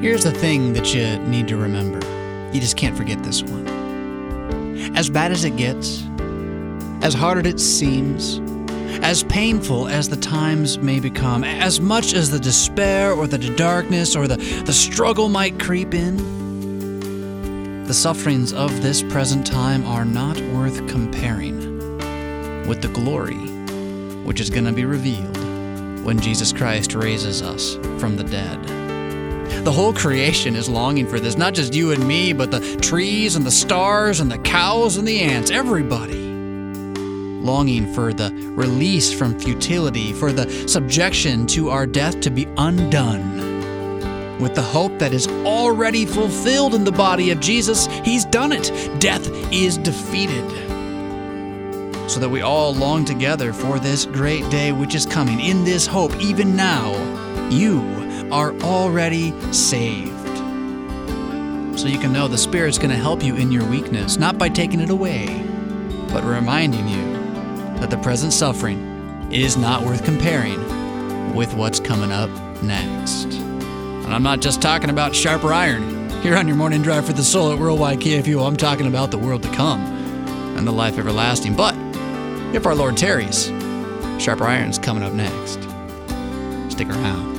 Here's the thing that you need to remember. You just can't forget this one. As bad as it gets, as hard as it seems, as painful as the times may become, as much as the despair or the darkness or the struggle might creep in, the sufferings of this present time are not worth comparing with the glory which is going to be revealed when Jesus Christ raises us from the dead. The whole creation is longing for this, not just you and me, but the trees and the stars and the cows and the ants, everybody. Longing for the release from futility, for the subjection to our death to be undone. With the hope that is already fulfilled in the body of Jesus, He's done it. Death is defeated. So that we all long together for this great day which is coming. In this hope, even now, you are already saved. So you can know the Spirit's going to help you in your weakness, not by taking it away, but reminding you that the present suffering is not worth comparing with what's coming up next. And I'm not just talking about sharper iron. Here on your morning drive for the soul at Worldwide KFUO, I'm talking about the world to come and the life everlasting. But if our Lord tarries, sharper iron's coming up next. Stick around.